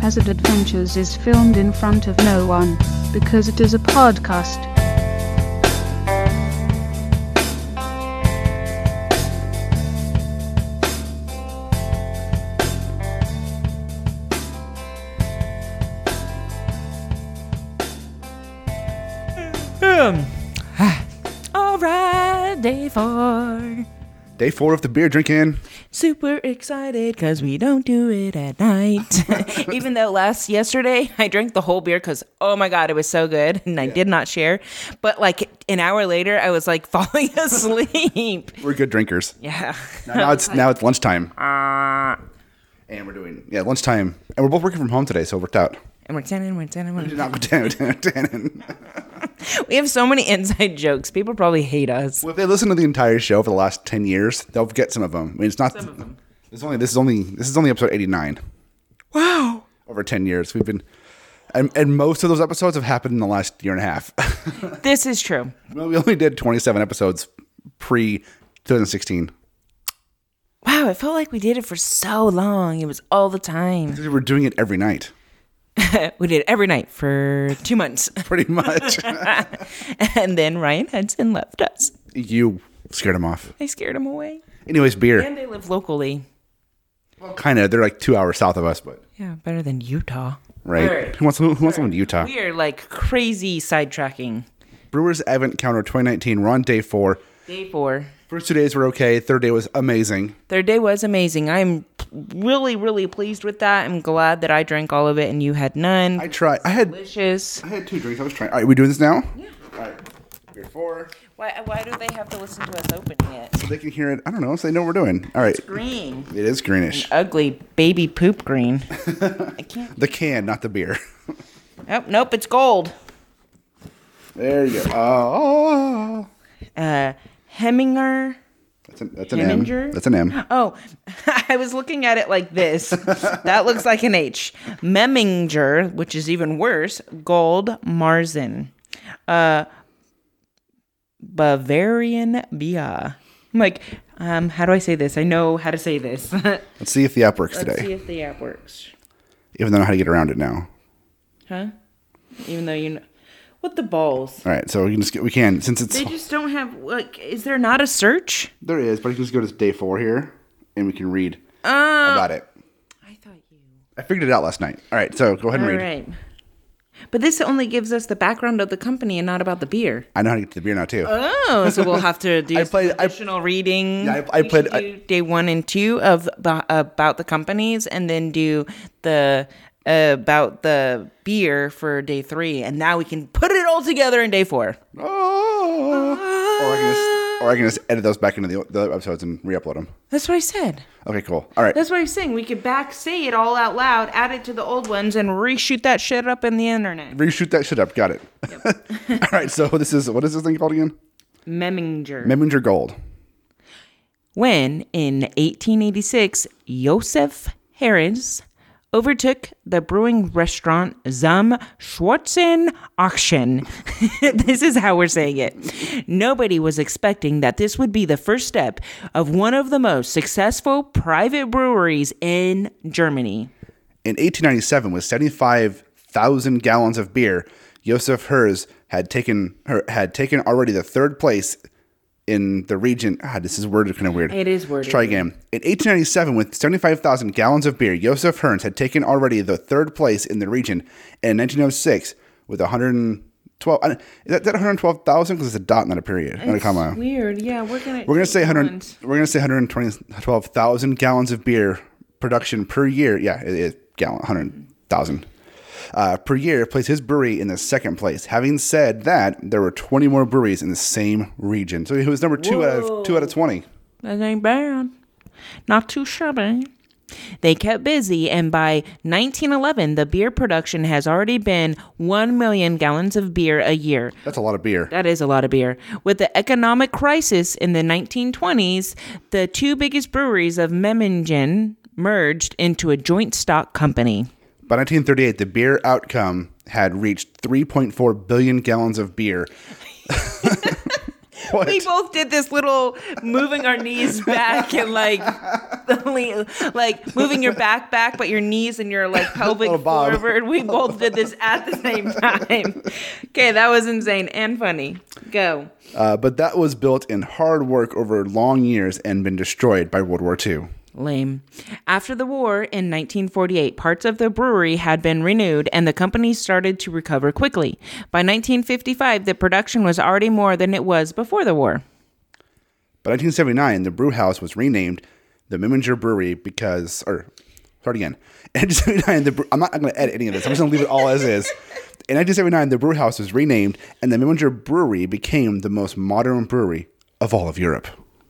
Haphazard Adventures is filmed in front of no one, because it is a podcast. All right, day 4. Day 4 of the beer drinking. Super excited because we don't do it at night. Even though yesterday I drank the whole beer because, oh my God, it was so good. And I did not share. But like an hour later, I was like falling asleep. We're good drinkers. Yeah. Now it's lunchtime. And we're doing, lunchtime. And we're both working from home today, so it worked out. And we're tanning. We did not go tanning. We have so many inside jokes. People probably hate us. Well, if they listen to the entire show for the last 10 years, they'll get some of them. I mean, it's not. Some of them. This is only episode 89. Wow. Over 10 years, we've been, and most of those episodes have happened in the last year and a half. This is true. Well, we only did 27 episodes pre 2016. Wow, it felt like we did it for so long. It was all the time. We were doing it every night. We did it every night for 2 months. Pretty much. And then Ryan Hudson left us. You scared him off. I scared him away. Anyways, beer. And they live locally. Well, kind of. They're like 2 hours south of us, but. Yeah, better than Utah. Right. All right. Who wants someone to Utah? We are like crazy sidetracking. Brewers Advent Counter 2019. We're on day 4. Day 4. First 2 days were okay. Third day was amazing. Third day was amazing. I'm really, really pleased with that. I'm glad that I drank all of it and you had none. I tried. I had Delicious. 2 drinks. I was trying. All right, we doing this now? Yeah. All right. Beer 4. Why do they have to listen to us opening it? So they can hear it. I don't know. So they know what we're doing. All right. It's green. It is greenish. An ugly baby poop green. I can't. The can, not the beer. Oh, nope, it's gold. There you go. Oh. Heminger. That's an M. Heminger? That's an M. Oh, I was looking at it like this. That looks like an H. Meminger, which is even worse. Gold Marzen. Bavarian Bia. I'm like, how do I say this? I know how to say this. Let's see if the app works Let's see today. if the app works. Even though I know how to get around it now. Huh? Even though you know. What the balls? All right, so we can since it's They just don't have, like, is there not a search? there is, but you can just go to day 4 here, and we can read about it. I thought you. I figured it out last night. All right, so go ahead and read. All right. But this only gives us the background of the company and not about the beer. I know how to get to the beer now too. Oh, so we'll have to do some additional reading. Yeah, We should do day 1 and 2 of about the companies, and then do the about the beer for day 3, and now we can put it all together in day 4. Or I can just edit those back into the other episodes and re-upload them. That's what I said. Okay, cool. All right. That's what I was saying. We could say it all out loud, add it to the old ones, and reshoot that shit up in the internet. Reshoot that shit up. Got it. Yep. All right, so what is this thing called again? Meminger. Meminger Gold. When, in 1886, Josef Harris overtook the brewing restaurant Zum Schwarzen Auction. This is how we're saying it. Nobody was expecting that this would be the first step of one of the most successful private breweries in Germany. In 1897, with 75,000 gallons of beer, Josef Herz had taken already the 3rd place in the region. This is worded kind of weird. It is worded. Let's try again. In 1897, with 75,000 gallons of beer, Josef Herz had taken already the 3rd place in the region. And in 1906, with 112, is that 112,000? Because it's a dot, not a period, not a comma. Weird. Yeah, we're gonna say 100. We're gonna say 112,000 gallons of beer production per year. Yeah, it is 100,000. Per year, placed his brewery in the 2nd place. Having said that, there were 20 more breweries in the same region. So he was number 2 out of 20. That ain't bad. Not too shabby. They kept busy, and by 1911, the beer production has already been 1 million gallons of beer a year. That's a lot of beer. That is a lot of beer. With the economic crisis in the 1920s, the 2 biggest breweries of Memmingen merged into a joint stock company. By 1938, the beer outcome had reached 3.4 billion gallons of beer. We both did this little moving our knees back and like like moving your back, but your knees and your like pelvic Little bob. forward. We both did this at the same time. Okay, that was insane and funny. Go. But that was built in hard work over long years and been destroyed by World War II. Lame. After the war in 1948, parts of the brewery had been renewed and the company started to recover quickly. By 1955, the production was already more than it was before the war. By 1979, the brew house was renamed the Meminger Brewery because, or start again. In 1979, I'm not going to edit any of this. I'm just going to leave it all as is. In 1979, the brew house was renamed and the Meminger Brewery became the most modern brewery of all of Europe.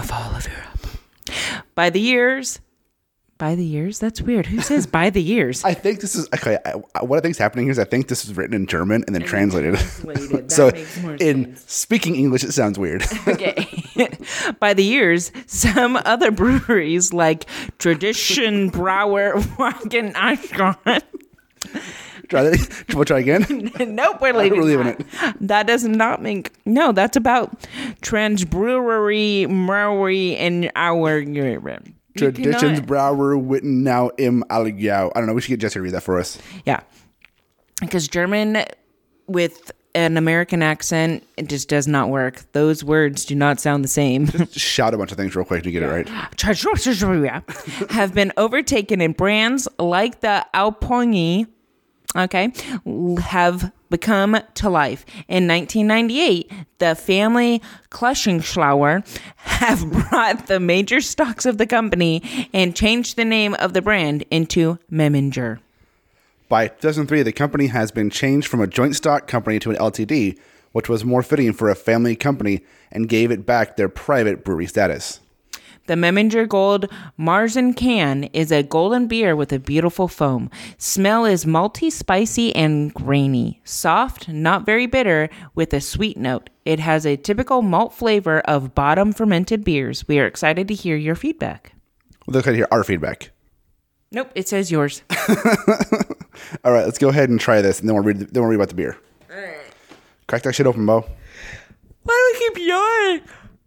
By the years, that's weird. Who says by the years? I think this is, okay, what I think is happening here is I think this is written in German and then translated. That So makes more in sense. speaking English, it sounds weird. Okay. By the years, some other breweries like Tradition Brauer Wagen Ashgarn. Try that. We'll try again. Nope, we're leaving. We're leaving that. That does not make. No, that's about Transbrewery, Brewery, and our. Traditions Brauer Witten now im Alligau. I don't know. We should get Jesse to read that for us. Yeah, because German with an American accent, it just does not work. Those words do not sound the same. Just shout a bunch of things real quick to get it right. Have been overtaken in brands like the Alponi. Okay, have become to life. In 1998, the family Kluschenschlauer have brought the major stocks of the company and changed the name of the brand into Meminger. By 2003, the company has been changed from a joint stock company to an LTD, which was more fitting for a family company and gave it back their private brewery status. The Meminger Gold Marzen can is a golden beer with a beautiful foam. Smell is malty, spicy, and grainy. Soft, not very bitter, with a sweet note. It has a typical malt flavor of bottom fermented beers. We are excited to hear your feedback. Look at here, our feedback. Nope, it says yours. All right, let's go ahead and try this, and then we'll read about the beer. All right. Crack that shit open, Bo. Why do I keep yawning?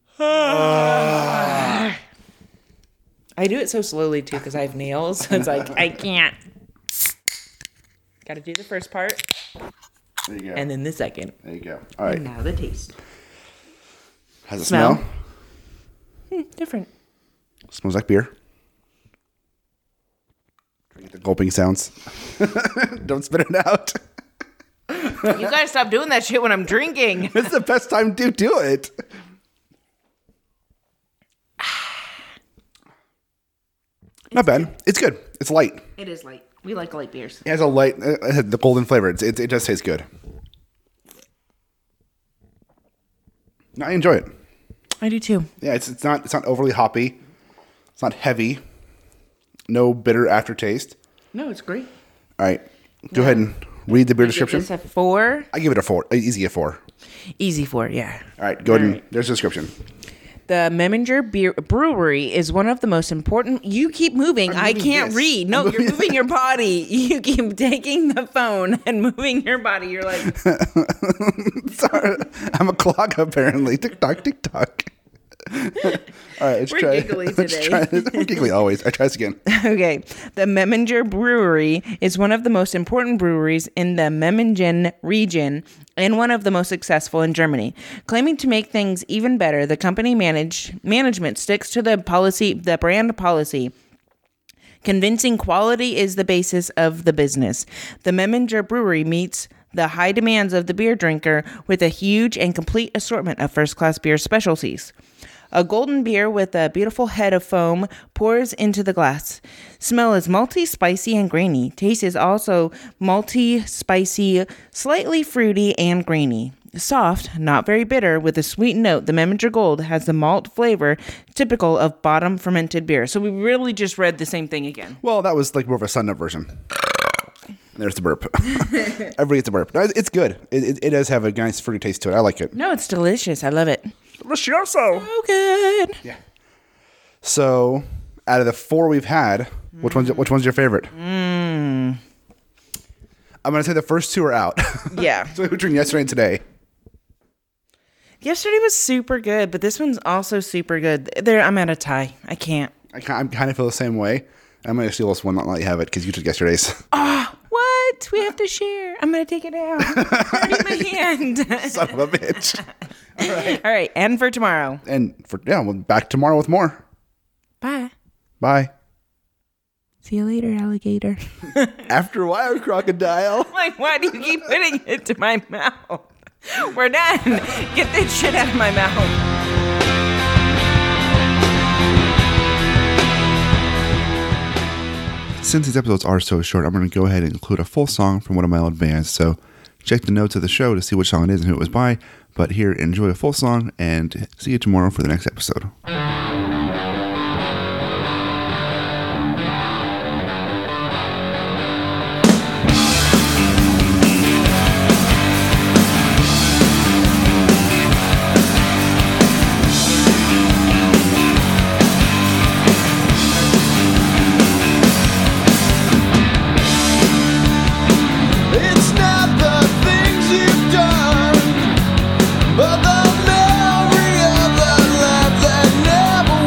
I do it so slowly too because I have nails. So it's like I can't. Got to do the first part There you go. and then the second. There you go. All right. And now the taste. How's it Smell. smell? Different. Smells like beer. Try to get the gulping sounds. Don't spit it out. You gotta stop doing that shit when I'm drinking. It's the best time to do it. Not bad. It's good. It's light. It is light. We like light beers. It has a light, the golden flavor. It does taste good. No, I enjoy it. I do too. Yeah, it's not overly hoppy. It's not heavy. No bitter aftertaste. No, it's great. All right, go ahead and read the beer description. It's a 4. I give it a 4. Easy a 4. Easy 4, yeah. All right, go ahead and there's the description. The Meminger Brewery is one of the most important. You keep moving. I moving can't this. read. No, you're moving your body. You keep taking the phone and moving your body. You're like, Sorry, I'm a clock apparently. Tick tock, tick tock. All right, let's We're try. giggly Let's today. try this. We're giggly always. I try this again. okay. The Meminger Brewery is one of the most important breweries in the Memmingen region and one of the most successful in Germany. Claiming to make things even better, the company management sticks to the brand policy. Convincing quality is the basis of the business. The Meminger Brewery meets the high demands of the beer drinker with a huge and complete assortment of first-class beer specialties. A golden beer with a beautiful head of foam pours into the glass. Smell is malty, spicy, and grainy. Taste is also malty, spicy, slightly fruity, and grainy. Soft, not very bitter, with a sweet note, the Meminger Gold has the malt flavor typical of bottom fermented beer. So we really just read the same thing again. Well, that was like more of a Sun Up version. There's the burp. Everybody gets a burp. No, it's good. It does have a nice fruity taste to it. I like it. No, it's delicious. I love it. Delicioso. So good. Yeah. So, out of the 4 we've had, which one's your favorite? I'm gonna say the first 2 are out. Yeah. So between yesterday and today. Yesterday was super good, but this one's also super good. I'm at a tie. I can't. I kind of feel the same way. I'm going to steal this one, not let you have it, because you took yesterday's. What? We have to share. I'm going to take it out. It's already in my hand. Son of a bitch. All right. And for tomorrow. And we'll be back tomorrow with more. Bye. Bye. See you later, alligator. After a while, crocodile. Like, why do you keep putting it to my mouth? We're done. Get this shit out of my mouth. Since these episodes are so short, I'm going to go ahead and include a full song from one of my old bands. So check the notes of the show to see which song it is and who it was by. But here, enjoy a full song and see you tomorrow for the next episode. It's not the things you've done, but the memory of the life that never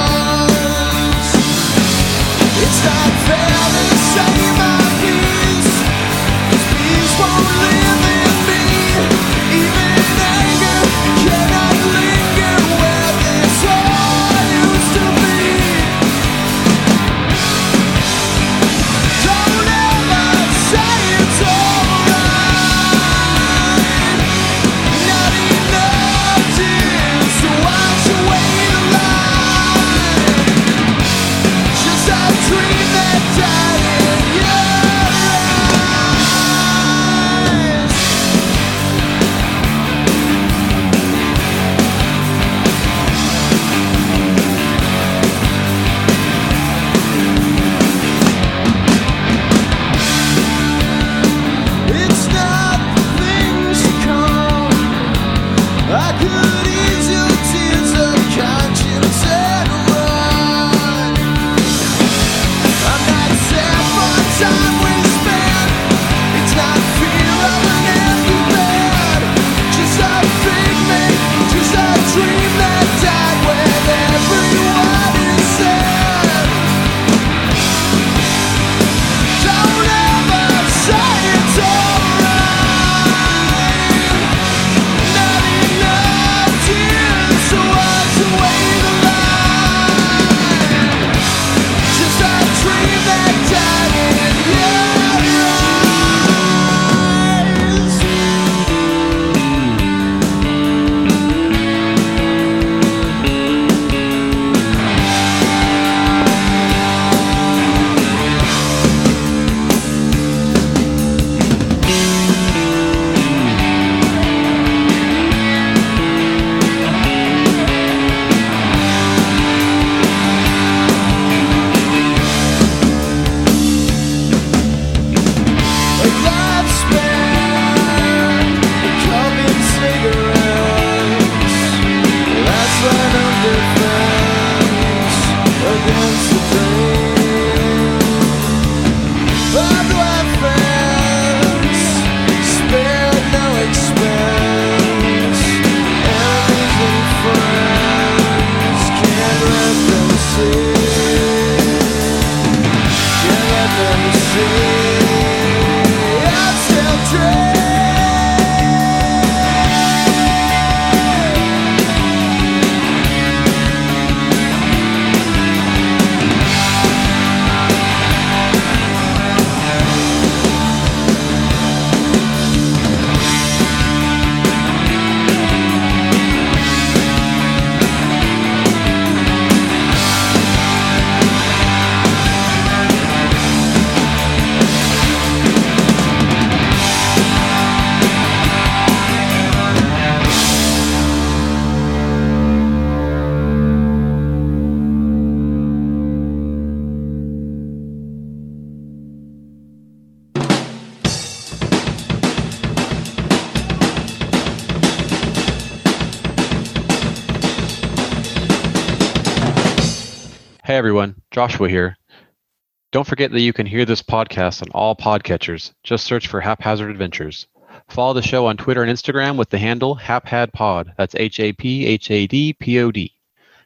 Hey everyone, Joshua here. Don't forget that you can hear this podcast on all podcatchers. Just search for Haphazard Adventures. Follow the show on Twitter and Instagram with the handle HapHadPod. That's HAPHADPOD.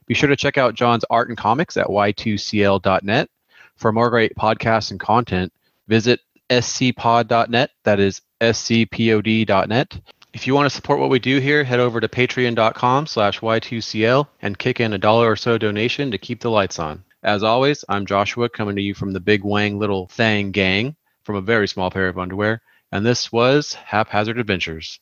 Be sure to check out John's art and comics at y2cl.net. For more great podcasts and content, visit scpod.net. That is scpod.net. If you want to support what we do here, head over to patreon.com/y2cl and kick in $1 or so donation to keep the lights on. As always, I'm Joshua, coming to you from the Big Wang Little Thang gang from a very small pair of underwear, and this was Haphazard Adventures.